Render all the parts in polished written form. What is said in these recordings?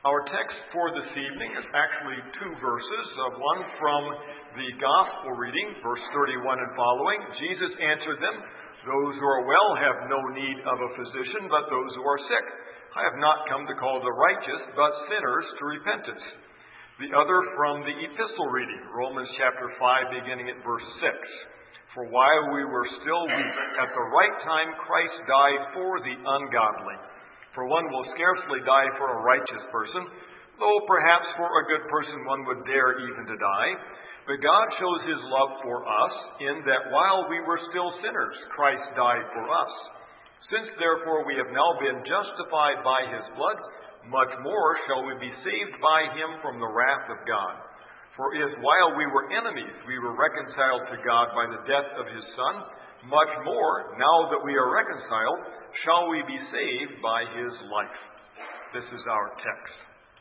Our text for this evening is actually two verses, one from the Gospel reading, verse 31 and following. Jesus answered them, "Those who are well have no need of a physician, but those who are sick. I have not come to call the righteous, but sinners to repentance." The other from the epistle reading, Romans chapter 5, beginning at verse 6. "For while we were still weak, at the right time Christ died for the ungodly. For one will scarcely die for a righteous person, though perhaps for a good person one would dare even to die. But God shows his love for us, in that while we were still sinners, Christ died for us. Since therefore we have now been justified by his blood, much more shall we be saved by him from the wrath of God. For if while we were enemies we were reconciled to God by the death of his Son, much more, now that we are reconciled, shall we be saved by his life." This is our text.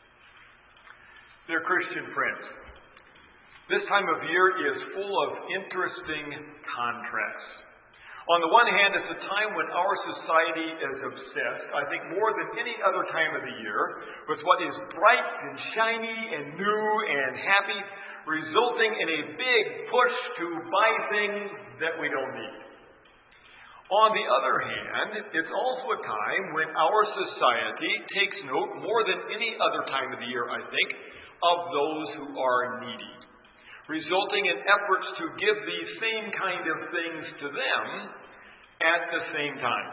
Dear Christian friends, this time of year is full of interesting contrasts. On the one hand, it's a time when our society is obsessed, I think more than any other time of the year, with what is bright and shiny and new and happy, resulting in a big push to buy things that we don't need. On the other hand, it's also a time when our society takes note, more than any other time of the year, I think, of those who are needy, resulting in efforts to give these same kind of things to them at the same time.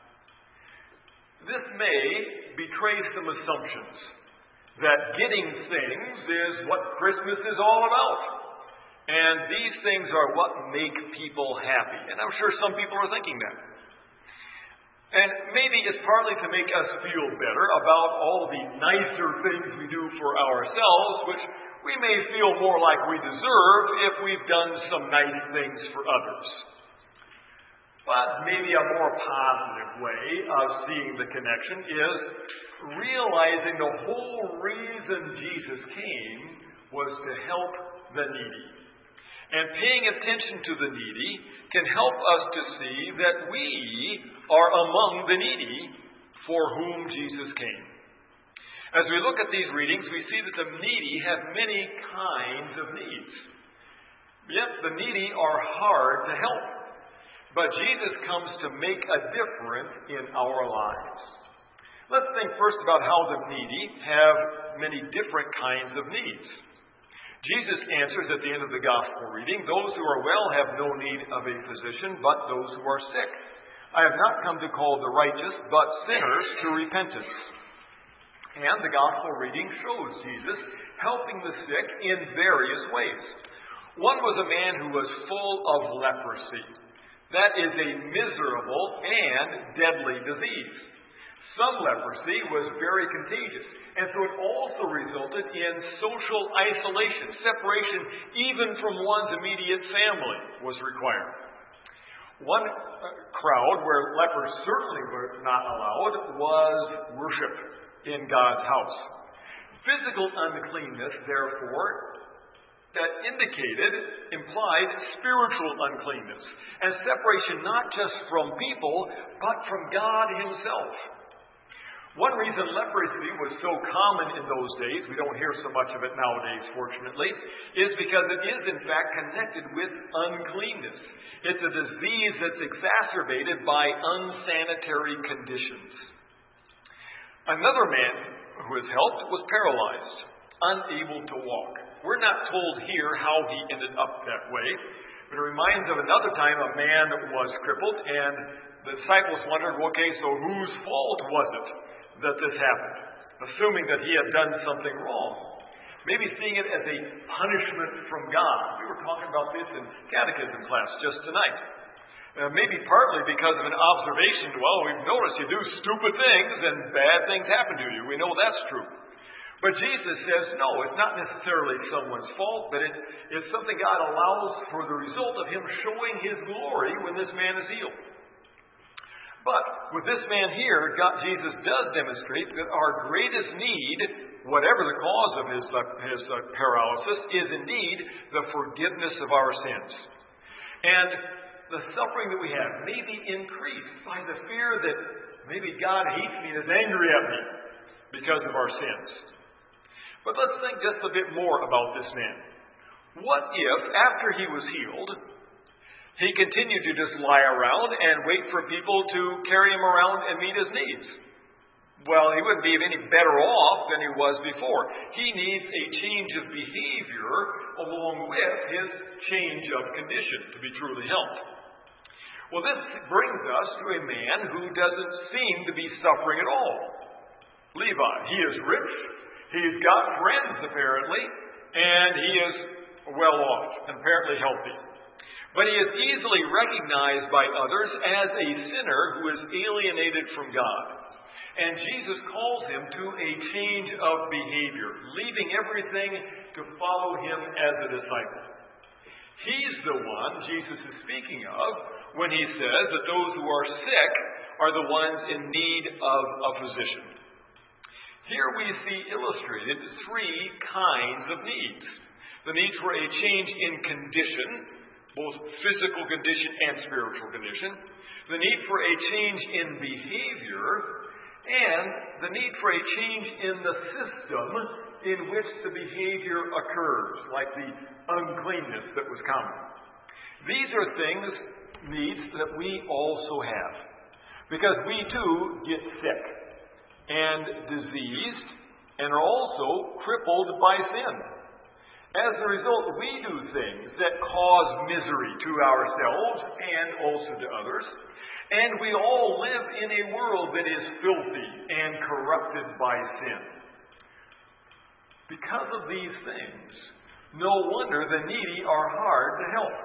This may betray some assumptions that getting things is what Christmas is all about. And these things are what make people happy. And I'm sure some people are thinking that. And maybe it's partly to make us feel better about all the nicer things we do for ourselves, which we may feel more like we deserve if we've done some nice things for others. But maybe a more positive way of seeing the connection is realizing the whole reason Jesus came was to help the needy. And paying attention to the needy can help us to see that we are among the needy for whom Jesus came. As we look at these readings, we see that the needy have many kinds of needs. Yet the needy are hard to help. But Jesus comes to make a difference in our lives. Let's think first about how the needy have many different kinds of needs. Jesus answers at the end of the Gospel reading, "Those who are well have no need of a physician, but those who are sick. I have not come to call the righteous, but sinners to repentance." And the Gospel reading shows Jesus helping the sick in various ways. One was a man who was full of leprosy. That is a miserable and deadly disease. Some leprosy was very contagious, and so it also resulted in social isolation. Separation, even from one's immediate family, was required. One crowd where lepers certainly were not allowed was worship in God's house. Physical uncleanness, therefore, that implied spiritual uncleanness, and separation not just from people, but from God himself. One reason leprosy was so common in those days, we don't hear so much of it nowadays, fortunately, is because it is in fact connected with uncleanness. It's a disease that's exacerbated by unsanitary conditions. Another man who was helped was paralyzed, unable to walk. We're not told here how he ended up that way, but it reminds of another time a man was crippled, and the disciples wondered, okay, so whose fault was it that this happened? Assuming that he had done something wrong. Maybe seeing it as a punishment from God. We were talking about this in catechism class just tonight. Maybe partly because of an observation, well, we've noticed you do stupid things and bad things happen to you. We know that's true. But Jesus says, no, it's not necessarily someone's fault, but it's something God allows for the result of him showing his glory when this man is healed. But with this man here, Jesus does demonstrate that our greatest need, whatever the cause of his paralysis, is indeed the forgiveness of our sins. And the suffering that we have may be increased by the fear that maybe God hates me and is angry at me because of our sins. But let's think just a bit more about this man. What if, after he was healed, he continued to just lie around and wait for people to carry him around and meet his needs? Well, he wouldn't be any better off than he was before. He needs a change of behavior along with his change of condition to be truly helped. Well, this brings us to a man who doesn't seem to be suffering at all. Levi. He is rich. He's got friends, apparently, and he is well off and apparently healthy. But he is easily recognized by others as a sinner who is alienated from God. And Jesus calls him to a change of behavior, leaving everything to follow him as a disciple. He's the one Jesus is speaking of when he says that those who are sick are the ones in need of a physician. Here we see illustrated three kinds of needs. The need for a change in condition, both physical condition and spiritual condition. The need for a change in behavior, and the need for a change in the system in which the behavior occurs, like the uncleanness that was common. These are needs that we also have, because we too get sick and diseased and are also crippled by sin. As a result, we do things that cause misery to ourselves and also to others. And we all live in a world that is filthy and corrupted by sin. Because of these things, no wonder the needy are hard to help.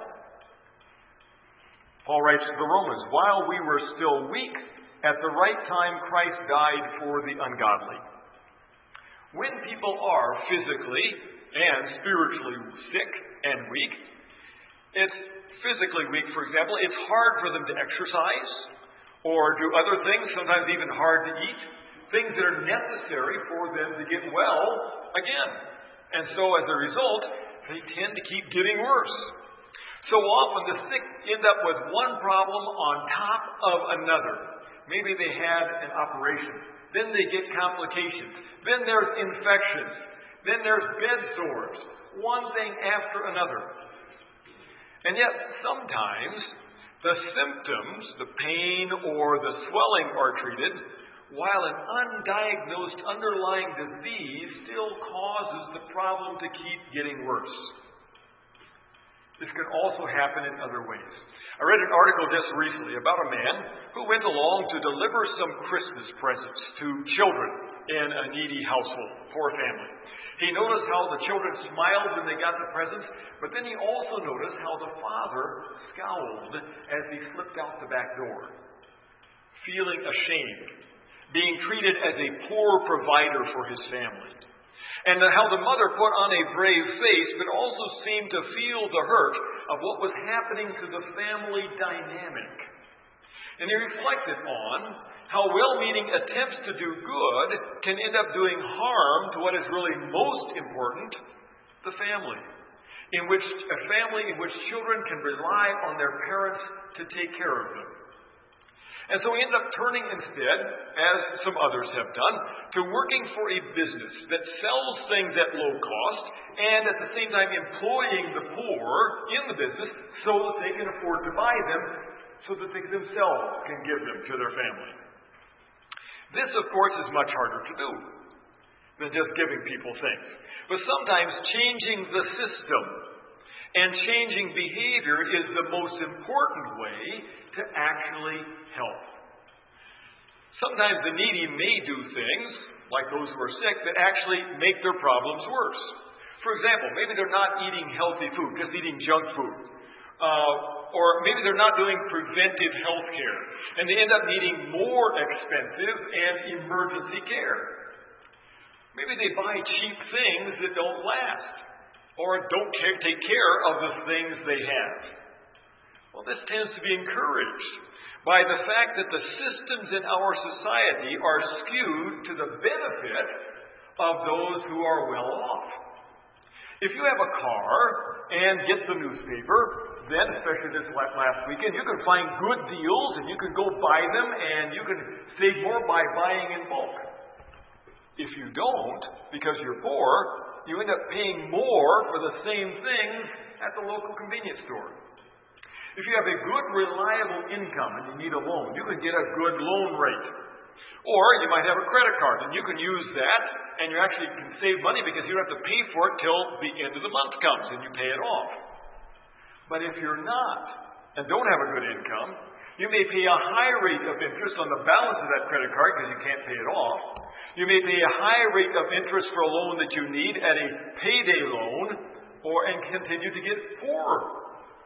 Paul writes to the Romans, while we were still weak, at the right time Christ died for the ungodly. When people are physically and spiritually sick and weak, it's physically weak, for example, it's hard for them to exercise or do other things, sometimes even hard to eat, things that are necessary for them to get well again. And so as a result, they tend to keep getting worse. So often the sick end up with one problem on top of another. Maybe they had an operation, then they get complications, then there's infections, then there's bed sores, one thing after another. And yet, sometimes, the symptoms, the pain or the swelling are treated, while an undiagnosed underlying disease still causes the problem to keep getting worse. This can also happen in other ways. I read an article just recently about a man who went along to deliver some Christmas presents to children in a needy household, poor family. He noticed how the children smiled when they got the presents, but then he also noticed how the father scowled as he slipped out the back door, feeling ashamed, being treated as a poor provider for his family. And how the mother put on a brave face, but also seemed to feel the hurt of what was happening to the family dynamic. And he reflected on how well-meaning attempts to do good can end up doing harm to what is really most important, the family. A family in which children can rely on their parents to take care of them. And so we end up turning instead, as some others have done, to working for a business that sells things at low cost and at the same time employing the poor in the business so that they can afford to buy them so that they themselves can give them to their family. This, of course, is much harder to do than just giving people things. But sometimes changing the system and changing behavior is the most important way to actually help. Sometimes the needy may do things, like those who are sick, that actually make their problems worse. For example, maybe they're not eating healthy food, just eating junk food. Or maybe they're not doing preventive health care, and they end up needing more expensive and emergency care. Maybe they buy cheap things that don't last, or don't take care of the things they have. Well, this tends to be encouraged by the fact that the systems in our society are skewed to the benefit of those who are well off. If you have a car and get the newspaper, then, especially this last weekend, you can find good deals and you can go buy them and you can save more by buying in bulk. If you don't, because you're poor, you end up paying more for the same things at the local convenience store. If you have a good, reliable income and you need a loan, you can get a good loan rate. Or you might have a credit card and you can use that and you actually can save money because you don't have to pay for it till the end of the month comes and you pay it off. But if you're not and don't have a good income, you may pay a high rate of interest on the balance of that credit card because you can't pay it off. You may pay a high rate of interest for a loan that you need at a payday loan and continue to get poorer.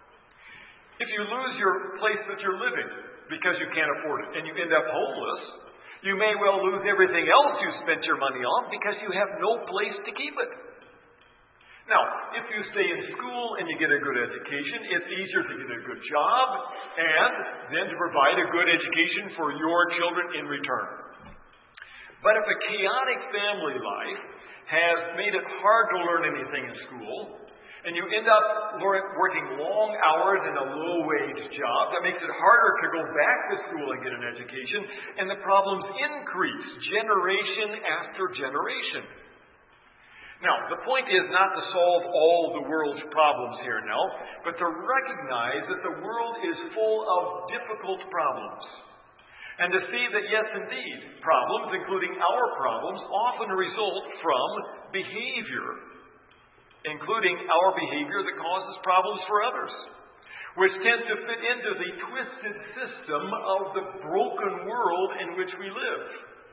If you lose your place that you're living because you can't afford it and you end up homeless, you may well lose everything else you spent your money on because you have no place to keep it. Now, if you stay in school and you get a good education, it's easier to get a good job and then to provide a good education for your children in return. But if a chaotic family life has made it hard to learn anything in school, and you end up working long hours in a low-wage job, that makes it harder to go back to school and get an education, and the problems increase generation after generation. Now, the point is not to solve all the world's problems here now, but to recognize that the world is full of difficult problems. And to see that, yes, indeed, problems, including our problems, often result from behavior, including our behavior that causes problems for others, which tends to fit into the twisted system of the broken world in which we live.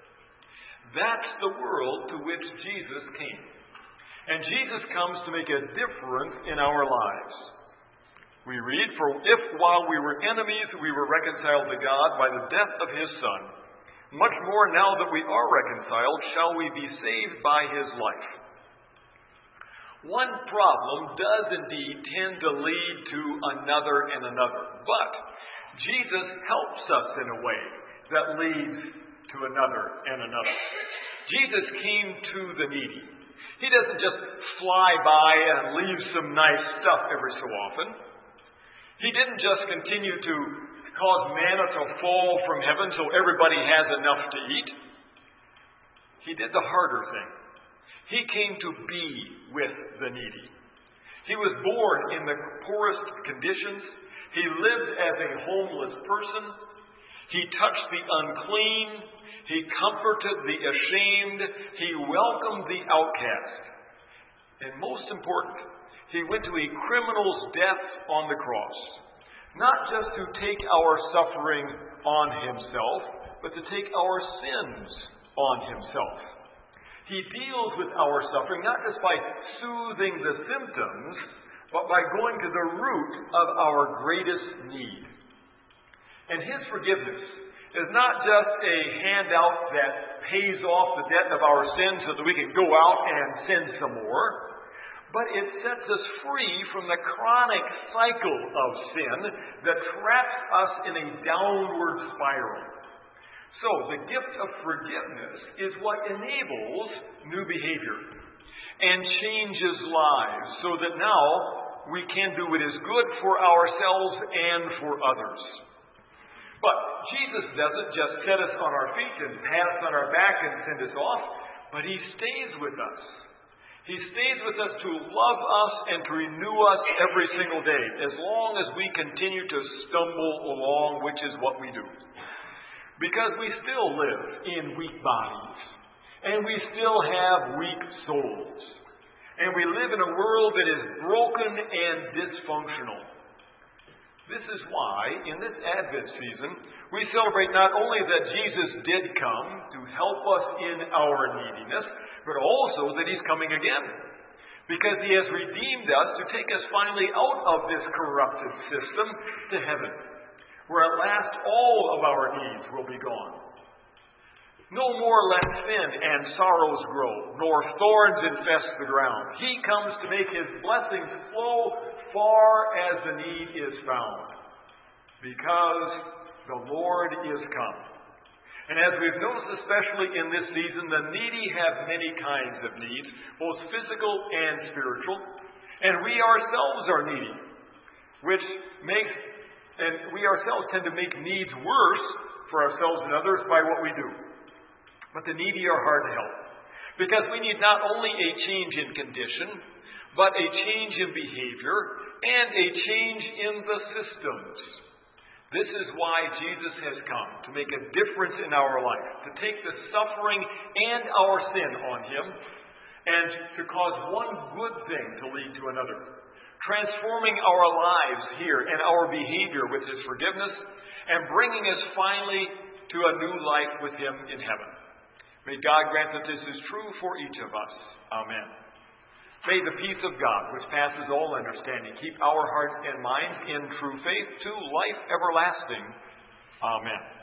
That's the world to which Jesus came. And Jesus comes to make a difference in our lives. We read, "For if while we were enemies we were reconciled to God by the death of His Son, much more now that we are reconciled shall we be saved by His life." One problem does indeed tend to lead to another and another. But Jesus helps us in a way that leads to another and another. Jesus came to the needy. He doesn't just fly by and leave some nice stuff every so often. He didn't just continue to cause manna to fall from heaven so everybody has enough to eat. He did the harder thing. He came to be with the needy. He was born in the poorest conditions. He lived as a homeless person. He touched the unclean. He comforted the ashamed. He welcomed the outcast. And most important, He went to a criminal's death on the cross. Not just to take our suffering on Himself, but to take our sins on Himself. He deals with our suffering not just by soothing the symptoms, but by going to the root of our greatest need. And His forgiveness is not just a handout that pays off the debt of our sins so that we can go out and sin some more, but it sets us free from the chronic cycle of sin that traps us in a downward spiral. So, the gift of forgiveness is what enables new behavior and changes lives so that now we can do what is good for ourselves and for others. But Jesus doesn't just set us on our feet and pat us on our back and send us off, but He stays with us. He stays with us to love us and to renew us every single day, as long as we continue to stumble along, which is what we do. Because we still live in weak bodies, and we still have weak souls, and we live in a world that is broken and dysfunctional. This is why, in this Advent season, we celebrate not only that Jesus did come to help us in our neediness, but also that He's coming again. Because He has redeemed us to take us finally out of this corrupted system to heaven, where at last all of our needs will be gone. No more let sin and sorrows grow, nor thorns infest the ground. He comes to make His blessings flow far as the need is found, because the Lord is come. And as we've noticed, especially in this season, the needy have many kinds of needs, both physical and spiritual. And we ourselves are needy, and we ourselves tend to make needs worse for ourselves and others by what we do. But the needy are hard to help. Because we need not only a change in condition, but a change in behavior and a change in the systems. This is why Jesus has come, to make a difference in our life, to take the suffering and our sin on Him, and to cause one good thing to lead to another, transforming our lives here and our behavior with His forgiveness, and bringing us finally to a new life with Him in heaven. May God grant that this is true for each of us. Amen. May the peace of God, which passes all understanding, keep our hearts and minds in true faith to life everlasting. Amen.